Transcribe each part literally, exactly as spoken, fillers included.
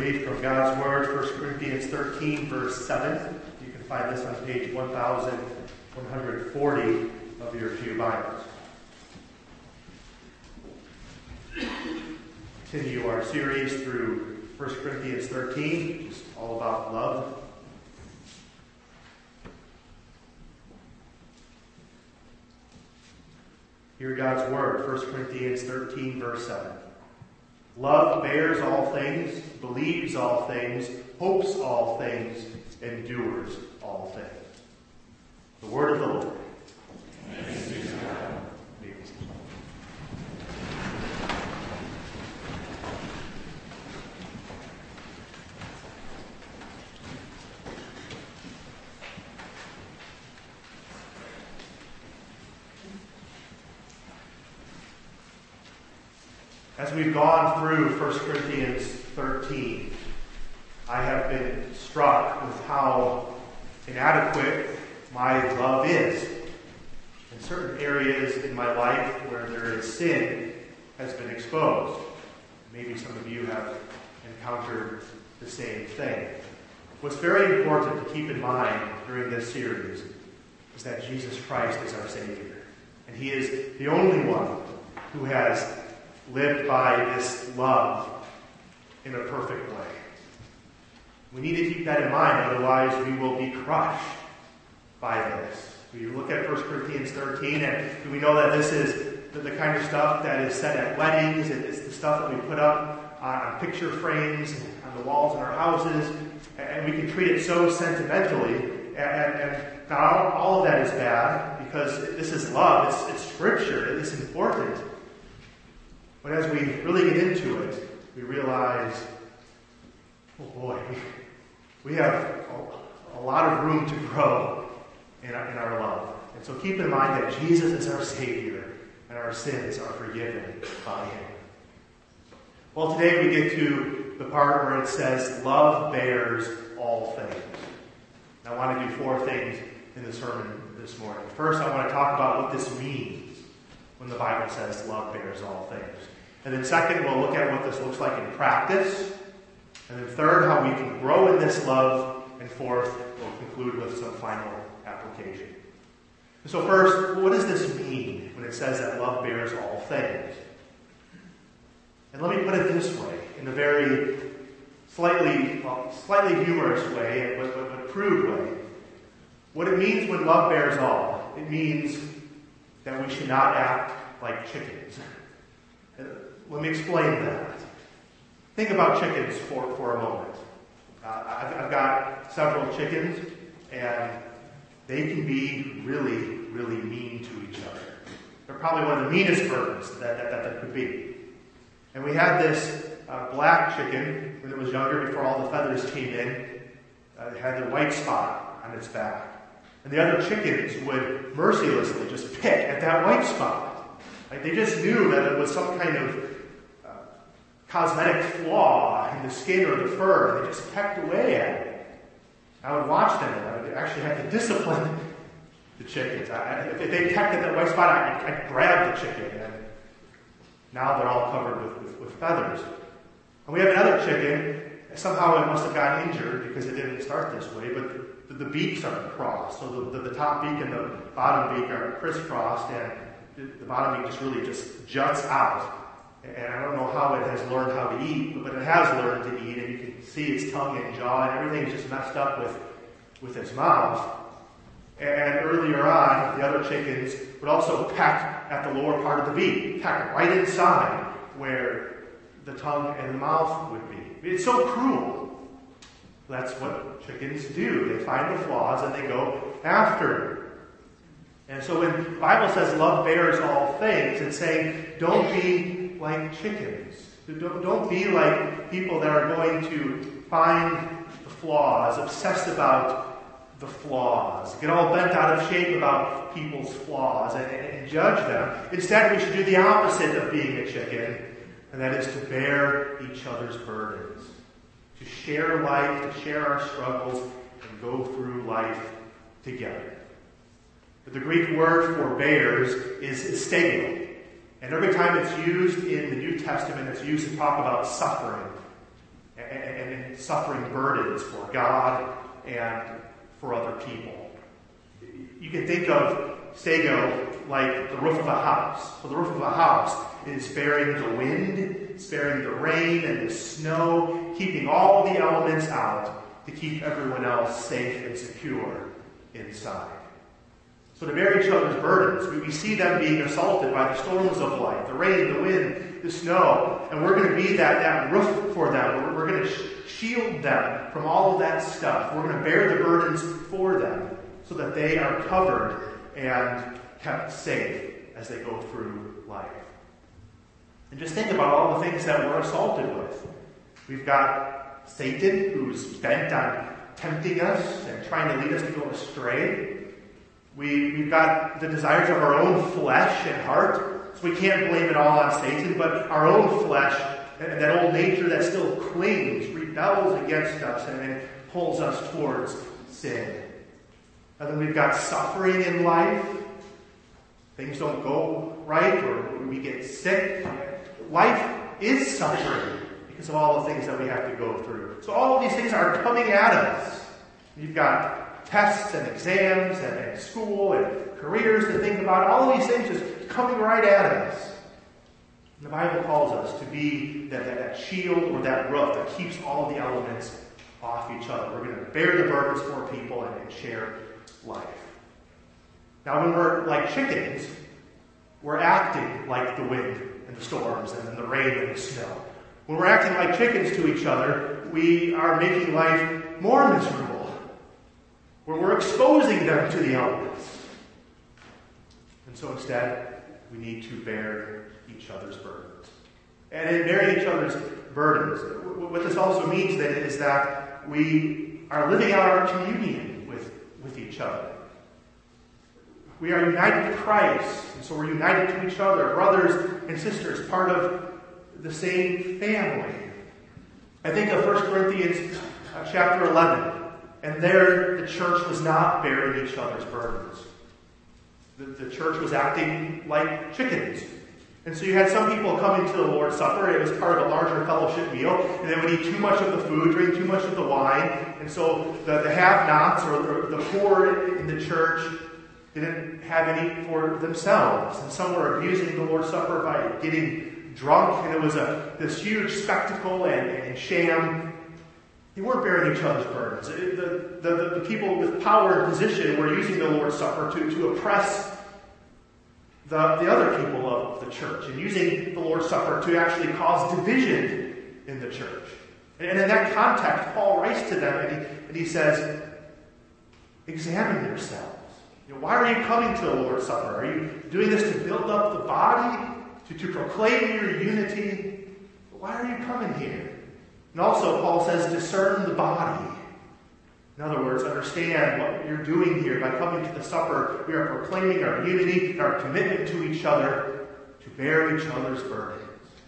read from God's Word, First Corinthians thirteen, verse seven. You can find this on page one thousand one hundred forty of your Pew Bibles. Continue our series through First Corinthians thirteen, which is all about love. Hear God's Word, First Corinthians thirteen, verse seven. Love bears all things, believes all things, hopes all things, endures all things. The Word of the Lord. Thanks be to God. As we've gone through First Corinthians thirteen, I have been struck with how inadequate my love is. In certain areas in my life where there is sin has been exposed. Maybe some of you have encountered the same thing. What's very important to keep in mind during this series is that Jesus Christ is our Savior. And He is the only one who has lived by this love in a perfect way. We need to keep that in mind, otherwise we will be crushed by this. We look at First Corinthians thirteen, and we know that this is the, the kind of stuff that is said at weddings, and it's the stuff that we put up on picture frames on the walls in our houses, and we can treat it so sentimentally, and, and now all of that is bad, because this is love, it's, it's scripture, it's important. But as we really get into it, we realize, oh boy, we, we have a, a lot of room to grow in our, in our love. And so keep in mind that Jesus is our Savior, and our sins are forgiven by Him. Well, today we get to the part where it says, love bears all things. And I want to do four things in the sermon this morning. First, I want to talk about what this means when the Bible says love bears all things. And then second, we'll look at what this looks like in practice. And then third, how we can grow in this love. And fourth, we'll conclude with some final application. So first, what does this mean when it says that love bears all things? And let me put it this way, in a very slightly, well, slightly humorous way, but, but, but crude way. What it means when love bears all, it means that we should not act like chickens. Let me explain that. Think about chickens for, for a moment. Uh, I've, I've got several chickens, and they can be really, really mean to each other. They're probably one of the meanest birds that, that, that there could be. And we had this uh, black chicken, when it was younger, before all the feathers came in. Uh, it had the white spot on its back. And the other chickens would mercilessly just pick at that white spot. Like they just knew that it was some kind of uh, cosmetic flaw in the skin or the fur. They just pecked away at it. I would watch them, and I would actually have to discipline the chickens. I, if they pecked at that white spot, I'd, I'd grab the chicken, and now they're all covered with, with, with feathers. And we have another chicken. Somehow it must have gotten injured because it didn't start this way, but the, the beaks are crossed. So the, the, the top beak and the bottom beak are crisscrossed, and the bottom beak just really just juts out. And I don't know how it has learned how to eat, but it has learned to eat, and you can see its tongue and jaw, and everything is just messed up with, with its mouth. And earlier on, the other chickens would also peck at the lower part of the beak, peck right inside where the tongue and the mouth would be. It's so cruel. That's what chickens do. They find the flaws and they go after it. And so when the Bible says love bears all things, it's saying don't be like chickens. Don't, don't be like people that are going to find the flaws, obsessed about the flaws, get all bent out of shape about people's flaws and, and judge them. Instead, we should do the opposite of being a chicken, and that is to bear each other's burdens, to share life, to share our struggles, and go through life together. But the Greek word for bears is stego. And every time it's used in the New Testament, it's used to talk about suffering and, and suffering burdens for God and for other people. You can think of Stego like the roof of a house. So the roof of a house is bearing the wind, it's bearing the rain and the snow, keeping all the elements out to keep everyone else safe and secure inside. So to bear each other's burdens, we, we see them being assaulted by the storms of life, the rain, the wind, the snow, and we're going to be that, that roof for them. We're, we're going to sh- shield them from all of that stuff. We're going to bear the burdens for them so that they are covered and kept safe as they go through life. And just think about all the things that we're assaulted with. We've got Satan, who's bent on tempting us and trying to lead us to go astray. We, we've got the desires of our own flesh and heart, so we can't blame it all on Satan, but our own flesh and that old nature that still clings, rebels against us, and then pulls us towards sin. And then we've got suffering in life. Things don't go right, or we get sick. Life is suffering because of all the things that we have to go through. So all of these things are coming at us. You've got tests and exams and, and school and careers to think about. All of these things just coming right at us. And the Bible calls us to be that, that, that shield or that roof that keeps all of the elements off each other. We're going to bear the burdens for people and, and share life. Now when we're like chickens, we're acting like the wind and the storms and then the rain and the snow. When we're acting like chickens to each other, we are making life more miserable. Where we're exposing them to the elements. And so instead, we need to bear each other's burdens. And in bearing each other's burdens, what this also means then is that we are living out our communion with, with each other. We are united to Christ, and so we're united to each other, brothers and sisters, part of the same family. I think of First Corinthians uh, chapter eleven, and there the church was not bearing each other's burdens. The, the church was acting like chickens. And so you had some people coming to the Lord's Supper. It was part of a larger fellowship meal, and they would eat too much of the food, drink too much of the wine, and so the, the have-nots or the, the poor in the church didn't have any for themselves. And some were abusing the Lord's Supper by getting drunk, and it was a this huge spectacle and, and sham. They weren't bearing each other's burdens. The, the, the people with power and position were using the Lord's Supper to, to oppress the, the other people of the church, and using the Lord's Supper to actually cause division in the church. And in that context, Paul writes to them, and he, and he says, examine yourselves. You know, why are you coming to the Lord's Supper? Are you doing this to build up the body? To, to proclaim your unity? Why are you coming here? And also, Paul says, discern the body. In other words, understand what you're doing here. By coming to the supper, we are proclaiming our unity, our commitment to each other, to bear each other's burdens.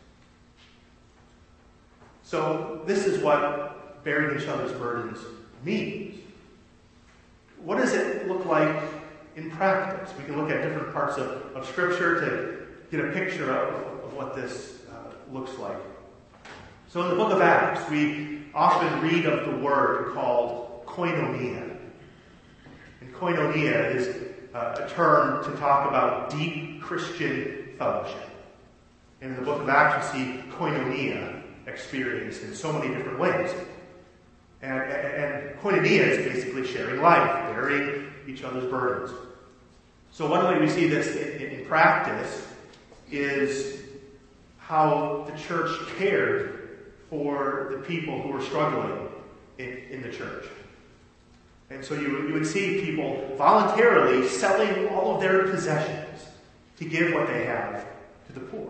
So, this is what bearing each other's burdens means. What does it look like in practice? We can look at different parts of, of Scripture to get a picture of, of what this uh, looks like. So in the book of Acts, we often read of the word called koinonia. And koinonia is uh, a term to talk about deep Christian fellowship. And in the book of Acts, we see koinonia experienced in so many different ways. And, and, and koinonia is basically sharing life, bearing each other's burdens. So one way we see this in, in practice is how the church cared for the people who were struggling in, in the church. And so you, you would see people voluntarily selling all of their possessions to give what they have to the poor.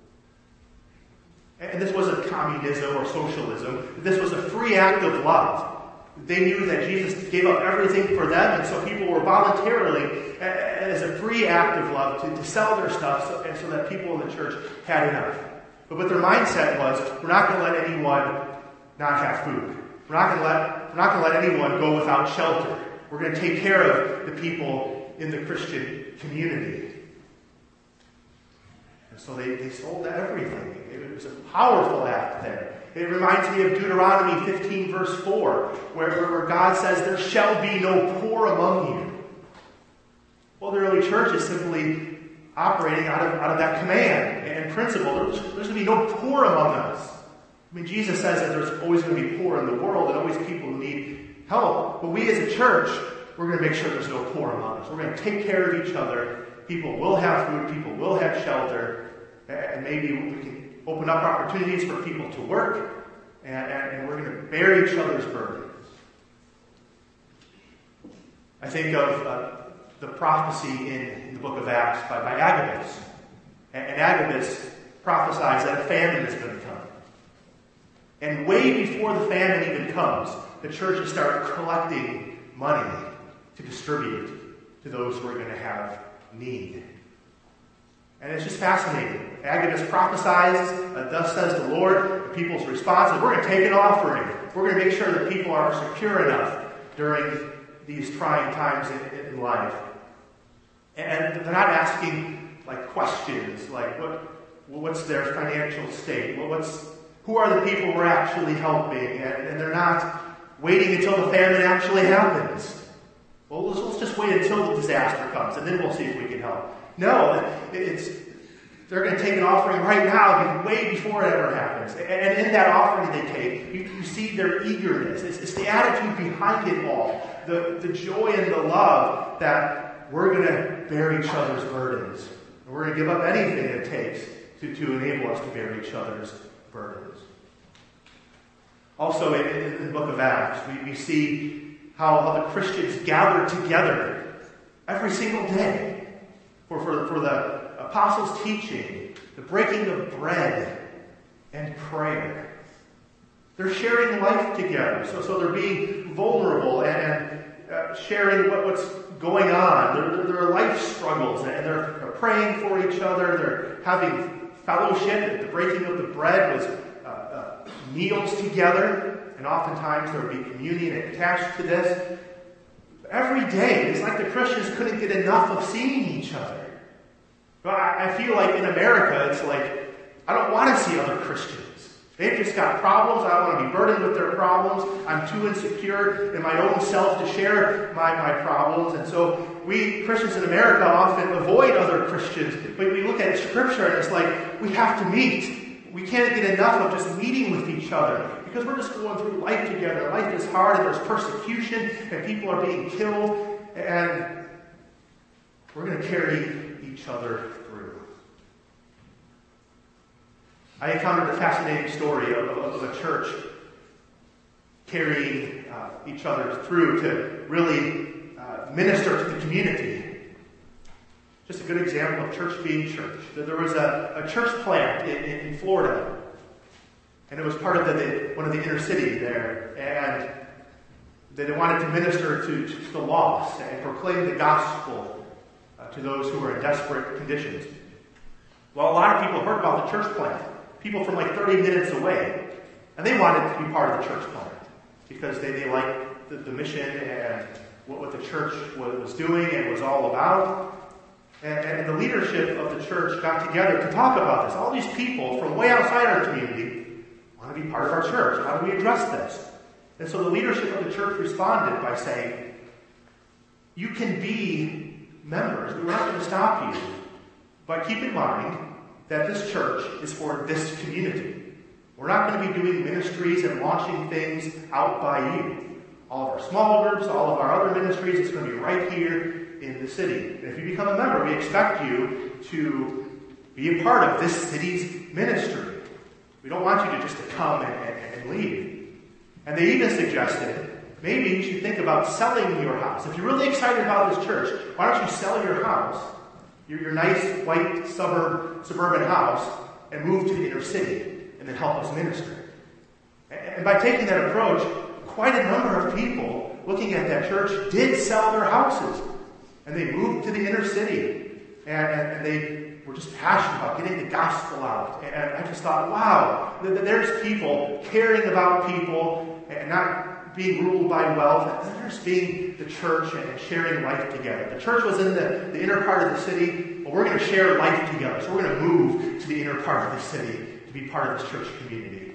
And this wasn't communism or socialism. This was a free act of love. They knew that Jesus gave up everything for them, and so people were voluntarily, as a free act of love, to, to sell their stuff so, and so that people in the church had enough. But what their mindset was, we're not going to let anyone not have food. We're not going to let we're not going to let anyone go without shelter. We're going to take care of the people in the Christian community. And so they, they sold everything. It was a powerful act there. It reminds me of Deuteronomy fifteen, verse four, where, where God says, there shall be no poor among you. Well, the early church is simply operating out of, out of that command and principle. There's, there's going to be no poor among us. I mean, Jesus says that there's always going to be poor in the world and always people who need help. But we as a church, we're going to make sure there's no poor among us. We're going to take care of each other. People will have food. People will have shelter. And maybe we can open up opportunities for people to work. And, and, and we're going to bear each other's burdens. I think of uh, the prophecy in, in the book of Acts by, by Agabus. And, and Agabus prophesies that a famine is going to come. And way before the famine even comes, the churches start collecting money to distribute to those who are going to have need. And it's just fascinating. Agabus prophesies, uh, thus says the Lord. The people's response is, we're going to take an offering. We're going to make sure that people are secure enough during these trying times in, in life. And they're not asking like questions like what, what's their financial state? Well, what's who are the people we're actually helping? And, and they're not waiting until the famine actually happens. Well, let's, let's just wait until the disaster comes, and then we'll see if we can help. No, it's they're going to take an offering right now, way before it ever happens. And, and in that offering they take, you, you see their eagerness. It's, it's the attitude behind it all, the, the joy and the love that we're going to bear each other's burdens. And we're going to give up anything it takes to, to enable us to bear each other's burdens. Also, in, in the book of Acts, we, we see how, how the Christians gather together every single day for, for, for the apostles' teaching, the breaking of bread, and prayer. They're sharing life together, so, so they're being vulnerable and uh, sharing what, what's going on. There, there are life struggles, and they're, they're praying for each other. They're having fellowship. The breaking of the bread was uh, uh, meals together, and oftentimes there would be communion attached to this. Every day, it's like the Christians couldn't get enough of seeing each other. But I, I feel like in America, it's like, I don't want to see other Christians. They've just got problems. I don't want to be burdened with their problems. I'm too insecure in my own self to share my, my problems. And so we Christians in America often avoid other Christians. But we look at Scripture and it's like, we have to meet. We can't get enough of just meeting with each other. Because we're just going through life together. Life is hard and there's persecution and people are being killed. And we're going to carry each other through. I encountered a fascinating story of, of, of a church carrying uh, each other through to really uh, minister to the community. Just a good example of church being church. There was a, a church plant in, in, in Florida, and it was part of the, the, one of the inner city there, and they wanted to minister to, to the lost and proclaim the gospel uh, to those who were in desperate conditions. Well, a lot of people heard about the church plant. People from like thirty minutes away. And they wanted to be part of the church plant because they, they liked the, the mission and what, what the church was, was doing and was all about. And, and the leadership of the church got together to talk about this. All these people from way outside our community want to be part of our church. How do we address this? And so the leadership of the church responded by saying, you can be members. We're not going to stop you. But keep in mind that this church is for this community. We're not going to be doing ministries and launching things out by you. All of our small groups, all of our other ministries, it's going to be right here in the city. And if you become a member, we expect you to be a part of this city's ministry. We don't want you to just to come and, and, and leave. And they even suggested, maybe you should think about selling your house. If you're really excited about this church, why don't you sell your house, your, your nice white suburb, suburban house, and move to the inner city, and then help us minister. And by taking that approach, quite a number of people looking at that church did sell their houses. And they moved to the inner city. And, and they were just passionate about getting the gospel out. And I just thought, wow, there's people caring about people and not being ruled by wealth. And there's being the church and sharing life together. The church was in the, the inner part of the city. Well, we're going to share life together. So we're going to move to the inner part of the city to be part of this church community.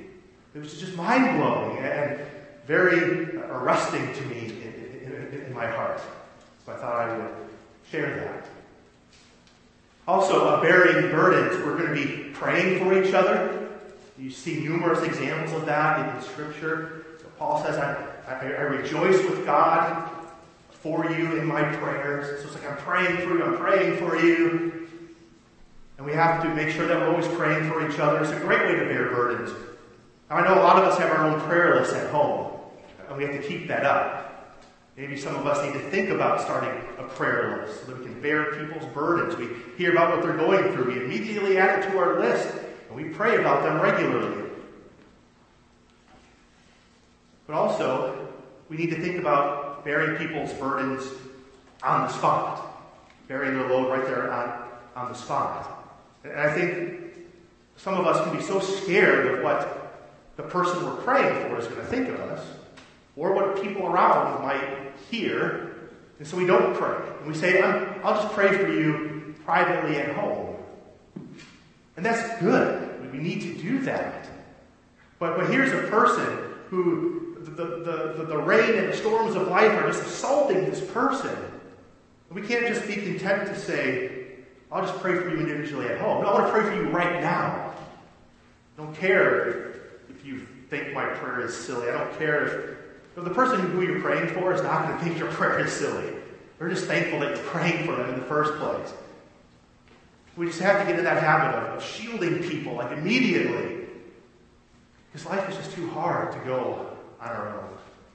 It was just mind-blowing and very arresting to me in, in, in my heart. So I thought I would share that. Also, uh, bearing burdens, we're going to be praying for each other. You see numerous examples of that in Scripture. So Paul says, I, I, I rejoice with God for you in my prayers. So it's like I'm praying for you, I'm praying for you. And we have to make sure that we're always praying for each other. It's a great way to bear burdens. Now, I know a lot of us have our own prayer lists at home, and we have to keep that up. Maybe some of us need to think about starting a prayer list so that we can bear people's burdens. We hear about what they're going through. We immediately add it to our list, and we pray about them regularly. But also, we need to think about bearing people's burdens on the spot. Bearing their load right there on, on the spot. And I think some of us can be so scared of what the person we're praying for is going to think of us, or what people around might hear, and so we don't pray. And we say, I'll just pray for you privately at home. And that's good. We need to do that. But, but here's a person who the, the, the, the rain and the storms of life are just assaulting this person. And we can't just be content to say, I'll just pray for you individually at home. No, I want to pray for you right now. I don't care if you think my prayer is silly. I don't care if But the person who you're praying for is not going to think your prayer is silly. We're just thankful that you're praying for them in the first place. We just have to get in that habit of shielding people, like immediately. Because life is just too hard to go on our own.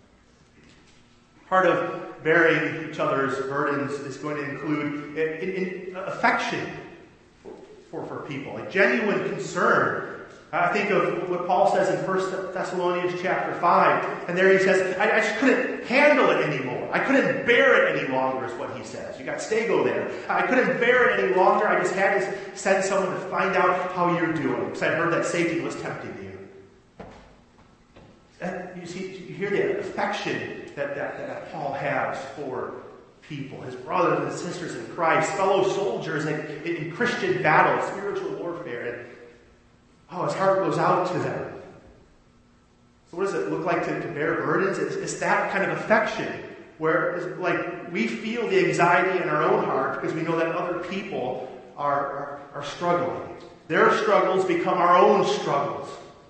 Part of bearing each other's burdens is going to include in, in affection for, for people, a genuine concern. I think of what Paul says in First Thessalonians chapter five. And there he says, I, I just couldn't handle it anymore. I couldn't bear it any longer, is what he says. You got Stego there. I couldn't bear it any longer. I just had to send someone to find out how you're doing. Because I heard that Satan was tempting you. And you see, you hear the affection that, that, that Paul has for people. His brothers and sisters in Christ. Fellow soldiers in, in Christian battle, spiritual warfare. And oh, his heart goes out to them. So what does it look like to, to bear burdens? It's, it's that kind of affection where it's like we feel the anxiety in our own heart because we know that other people are, are, are struggling. Their struggles become our own struggles.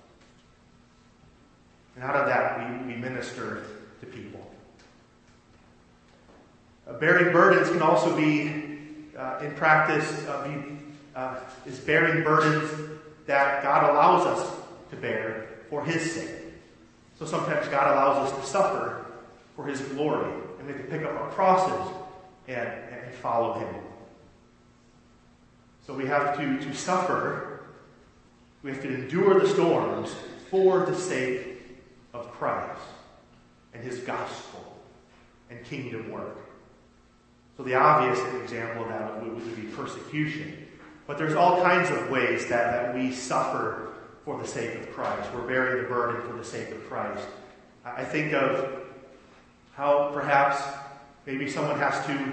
And out of that, we, we minister to people. Uh, bearing burdens can also be, uh, in practice, uh, be, uh, is bearing burdens that God allows us to bear for His sake. So sometimes God allows us to suffer for His glory. And we have to pick up our crosses and, and follow Him. So we have to, to suffer. We have to endure the storms for the sake of Christ and His gospel and kingdom work. So the obvious example of that would, would be persecution. But there's all kinds of ways that, that we suffer for the sake of Christ. We're bearing the burden for the sake of Christ. I think of how perhaps maybe someone has to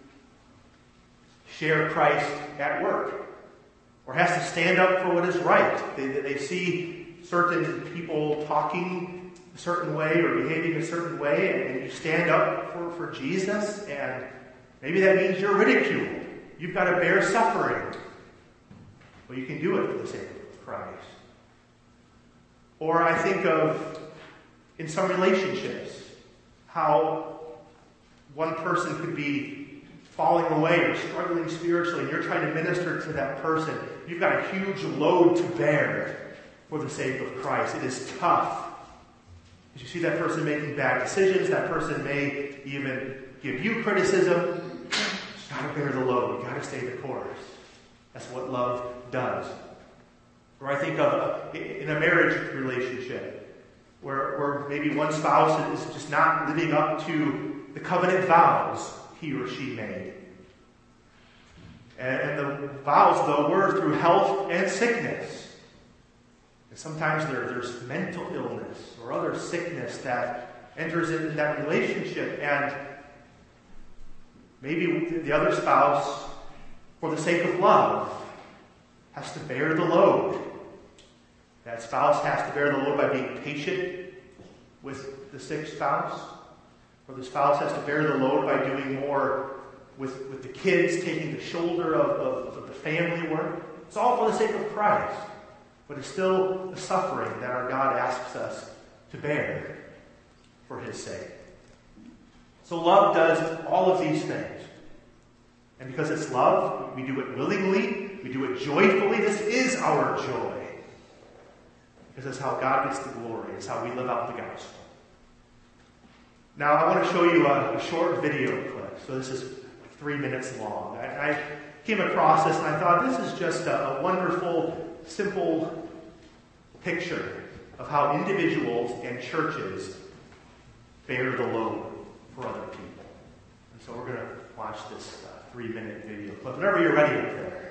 share Christ at work or has to stand up for what is right. They, they see certain people talking a certain way or behaving a certain way, and you stand up for, for Jesus, and maybe that means you're ridiculed. You've got to bear suffering. Well, you can do it for the sake of Christ. Or I think of, in some relationships, how one person could be falling away or struggling spiritually, and you're trying to minister to that person. You've got a huge load to bear for the sake of Christ. It is tough. As you see that person making bad decisions, that person may even give you criticism. You've got to bear the load. You've got to stay the course. That's what love does. Or I think of a, in a marriage relationship where, where maybe one spouse is just not living up to the covenant vows he or she made. And, and the vows, though, were through health and sickness. And sometimes there, there's mental illness or other sickness that enters into that relationship. And maybe the other spouse, for the sake of love, has to bear the load. That spouse has to bear the load by being patient with the sick spouse, or the spouse has to bear the load by doing more with, with the kids, taking the shoulder of, of, of the family work. It's all for the sake of Christ, but it's still the suffering that our God asks us to bear for his sake. So love does all of these things. And because it's love, we do it willingly, we do it joyfully. This is our joy. Because that's how God gets the glory. It's how we live out the gospel. Now, I want to show you a, a short video clip. So this is three minutes long. I, I came across this and I thought this is just a, a wonderful, simple picture of how individuals and churches bear the load for other people. And so we're going to watch this uh, three-minute video clip. Whenever you're ready up there.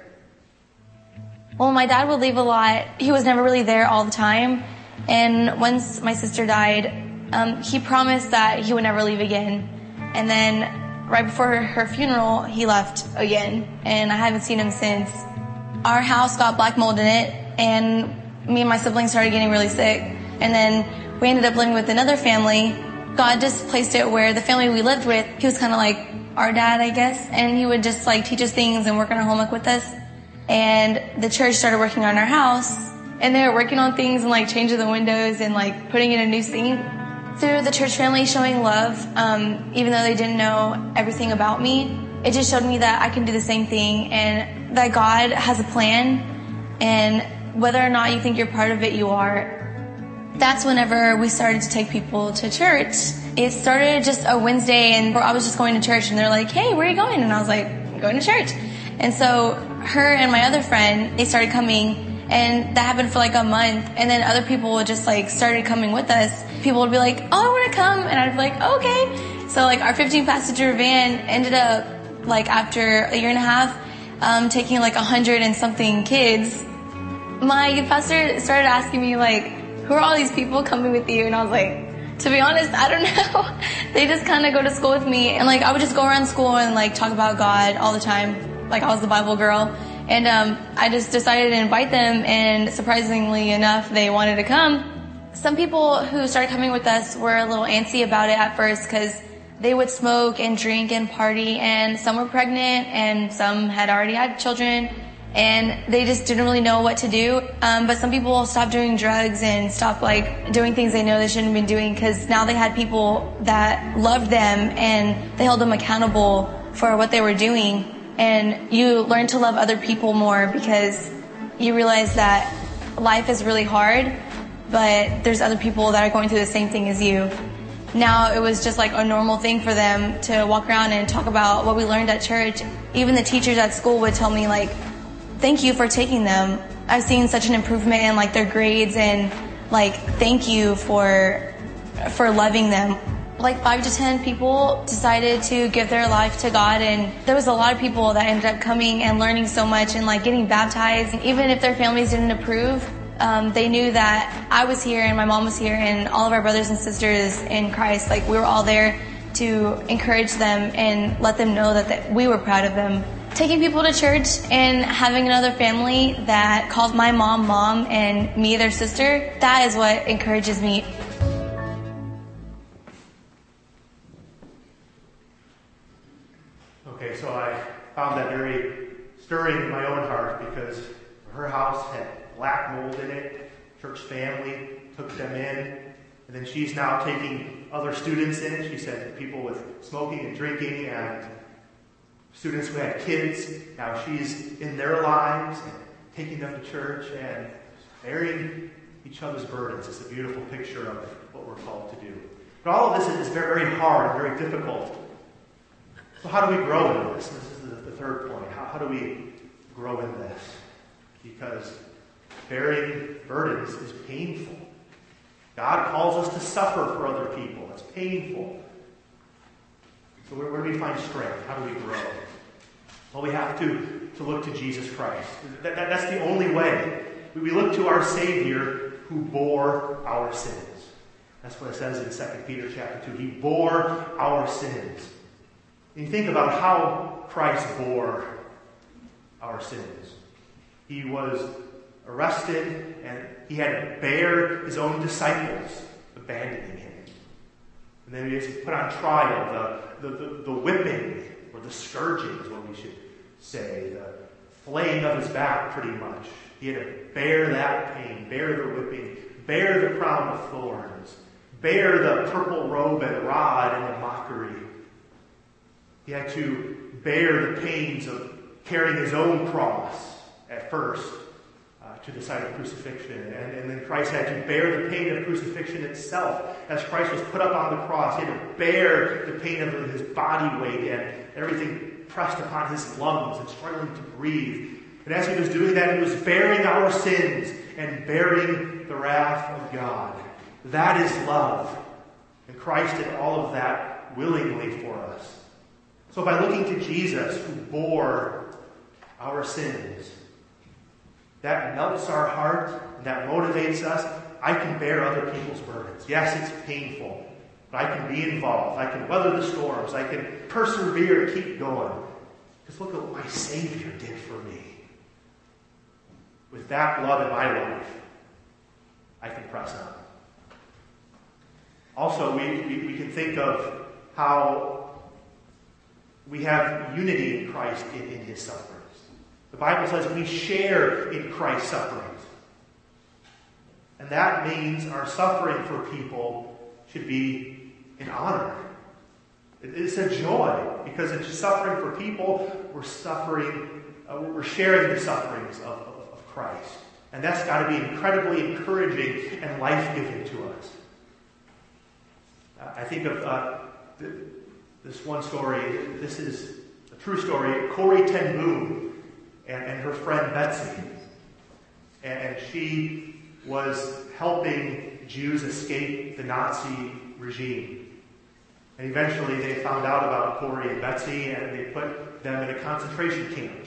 Well, my dad would leave a lot. He was never really there all the time. And once my sister died, um, he promised that he would never leave again. And then right before her funeral, he left again. And I haven't seen him since. Our house got black mold in it, and me and my siblings started getting really sick. And then we ended up living with another family. God just placed it where the family we lived with, he was kind of like our dad, I guess. And he would just like teach us things and work on our homework with us. And the church started working on our house, and they were working on things and like changing the windows and like putting in a new sink. Through the church family showing love, um, even though they didn't know everything about me, it just showed me that I can do the same thing and that God has a plan, and whether or not you think you're part of it, you are. That's whenever we started to take people to church. It started just a Wednesday, and I was just going to church, and they're like, "Hey, where are you going?" And I was like, "I'm going to church." And so her and my other friend, they started coming, and that happened for like a month. And then other people would just like started coming with us. People would be like, "Oh, I want to come." And I'd be like, "Okay." So like our fifteen passenger van ended up like after a year and a half, um, taking like a hundred and something kids. My youth pastor started asking me like, "Who are all these people coming with you?" And I was like, to be honest, I don't know. They just kind of go to school with me. And like I would just go around school and like talk about God all the time. Like I was the Bible girl. And um, I just decided to invite them, and surprisingly enough, they wanted to come. Some people who started coming with us were a little antsy about it at first because they would smoke and drink and party, and some were pregnant and some had already had children, and they just didn't really know what to do. Um, but some people stopped doing drugs and stopped like doing things they know they shouldn't have been doing, because now they had people that loved them and they held them accountable for what they were doing. And you learn to love other people more because you realize that life is really hard, but there's other people that are going through the same thing as you. Now it was just like a normal thing for them to walk around and talk about what we learned at church. Even the teachers at school would tell me like, "Thank you for taking them. I've seen such an improvement in like their grades, and like thank you for for loving them." Like five to ten people decided to give their life to God, and there was a lot of people that ended up coming and learning so much and like getting baptized. And even if their families didn't approve, um, they knew that I was here and my mom was here and all of our brothers and sisters in Christ. Like we were all there to encourage them and let them know that, that we were proud of them. Taking people to church and having another family that calls my mom mom and me their sister, that is what encourages me. Okay, so I found that very stirring in my own heart, because her house had black mold in it. Church family took them in, and then she's now taking other students in. She said people with smoking and drinking and students who had kids. Now she's in their lives and taking them to church and bearing each other's burdens. It's a beautiful picture of what we're called to do. But all of this is very, very hard and very difficult. So how do we grow in this? This is the, the third point. How, how do we grow in this? Because bearing burdens is painful. God calls us to suffer for other people. It's painful. So where, where do we find strength? How do we grow? Well, we have to, to look to Jesus Christ. That, that, that's the only way. We, we look to our Savior who bore our sins. That's what it says in Second Peter chapter two. He bore our sins. And you think about how Christ bore our sins. He was arrested, and he had to bear his own disciples abandoning him. And then he was put on trial, the, the, the, the whipping, or the scourging is what we should say, the flaying of his back pretty much. He had to bear that pain, bear the whipping, bear the crown of thorns, bear the purple robe and rod and the mockery. He had to bear the pains of carrying his own cross at first uh, to the side of crucifixion. And, and then Christ had to bear the pain of crucifixion itself. As Christ was put up on the cross, he had to bear the pain of his body weight and everything pressed upon his lungs and struggling to breathe. And as he was doing that, he was bearing our sins and bearing the wrath of God. That is love. And Christ did all of that willingly for us. So by looking to Jesus, who bore our sins, that melts our heart, and that motivates us. I can bear other people's burdens. Yes, it's painful, but I can be involved. I can weather the storms. I can persevere and keep going. Because look at what my Savior did for me. With that love in my life, I can press on. Also, we, we, we can think of how we have unity in Christ in, in his sufferings. The Bible says we share in Christ's sufferings. And that means our suffering for people should be an honor. It's a joy, because it's suffering for people, we're suffering, uh, we're sharing the sufferings of, of, of Christ. And that's got to be incredibly encouraging and life-giving to us. Uh, I think of uh, the, this one story. This is a true story. Corrie ten Boom and, and her friend Betsy. And, and she was helping Jews escape the Nazi regime. And eventually they found out about Corrie and Betsy, and they put them in a concentration camp.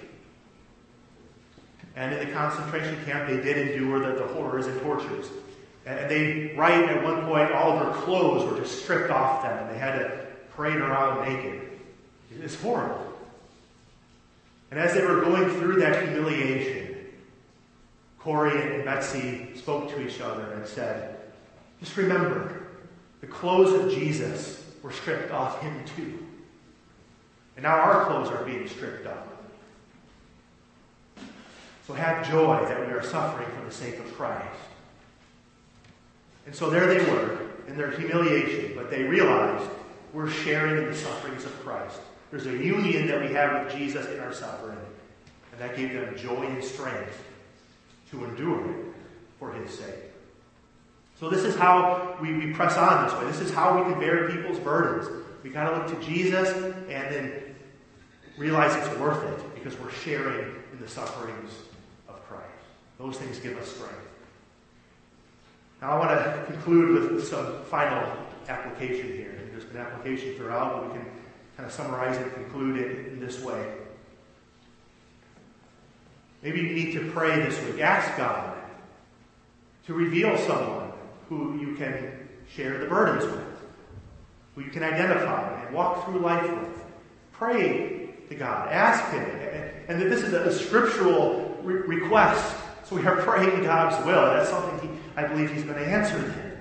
And in the concentration camp, they did endure the, the horrors and tortures. And they, right at one point, all of her clothes were just stripped off them, and they had to parade around naked. It's horrible. And as they were going through that humiliation, Corrie and Betsy spoke to each other and said, just remember, the clothes of Jesus were stripped off him too. And now our clothes are being stripped off. So have joy that we are suffering for the sake of Christ. And so there they were in their humiliation, but they realized we're sharing in the sufferings of Christ. There's a union that we have with Jesus in our suffering, and that gave them joy and strength to endure it for his sake. So this is how we, we press on this way. This is how we can bear people's burdens. We got to look to Jesus and then realize it's worth it because we're sharing in the sufferings of Christ. Those things give us strength. Now I want to conclude with some final application here. There's been application throughout, but we can kind of summarize it and conclude it in this way. Maybe you need to pray this week. Ask God to reveal someone who you can share the burdens with, who you can identify and walk through life with. Pray to God. Ask him. And that this is a scriptural re- request. So we are praying God's will. That's something he, I believe he's going to answer then.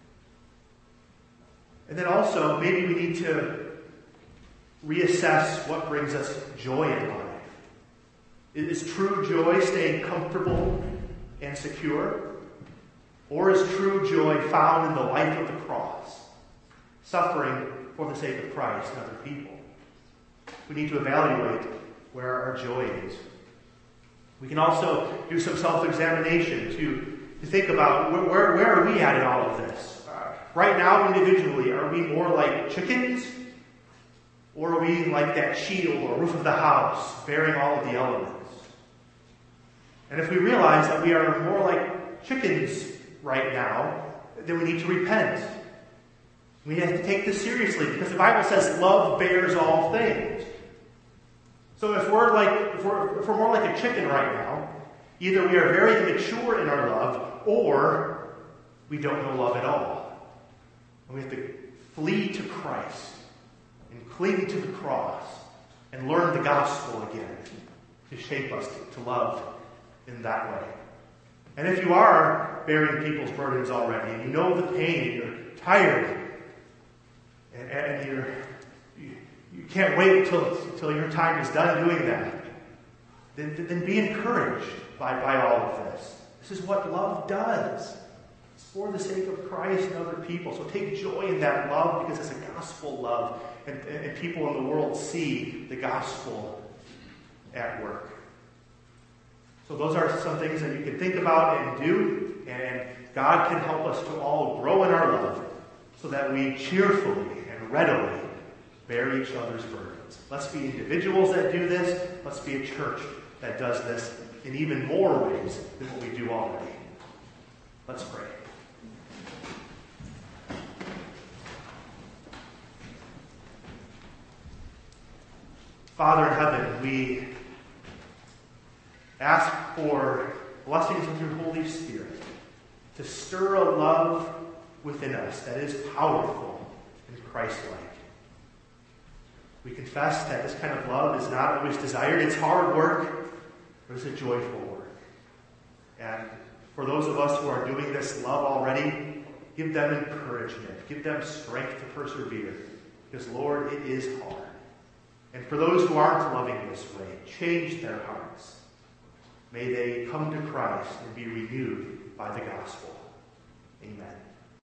And then also, maybe we need to reassess what brings us joy in life. Is true joy staying comfortable and secure? Or is true joy found in the life of the cross, suffering for the sake of Christ and other people? We need to evaluate where our joy is. We can also do some self-examination to, to think about where, where, where are we at in all of this? Uh, right now, individually, are we more like chickens? Or are we like that shield or roof of the house, bearing all of the elements? And if we realize that we are more like chickens right now, then we need to repent. We have to take this seriously because the Bible says love bears all things. So if we're like, if we're, if we're more like a chicken right now, either we are very immature in our love, or we don't know love at all. And we have to flee to Christ and cling to the cross and learn the gospel again to shape us to love in that way. And if you are bearing people's burdens already, and you know the pain, you're tired, and, and you're, you, you can't wait until, until your time is done doing that, then, then be encouraged by, by all of this. This is what love does. It's for the sake of Christ and other people. So take joy in that love because it's a gospel love. And, and people in the world see the gospel at work. So those are some things that you can think about and do. And God can help us to all grow in our love so that we cheerfully and readily bear each other's burdens. Let's be individuals that do this. Let's be a church that does this in even more ways than what we do already. Let's pray. Father in heaven, we ask for blessings of your Holy Spirit to stir a love within us that is powerful and Christ-like. We confess that this kind of love is not always desired. It's hard work, but it's a joyful work. And for those of us who are doing this love already, give them encouragement. Give them strength to persevere. Because, Lord, it is hard. And for those who aren't loving this way, change their hearts. May they come to Christ and be renewed by the gospel. Amen.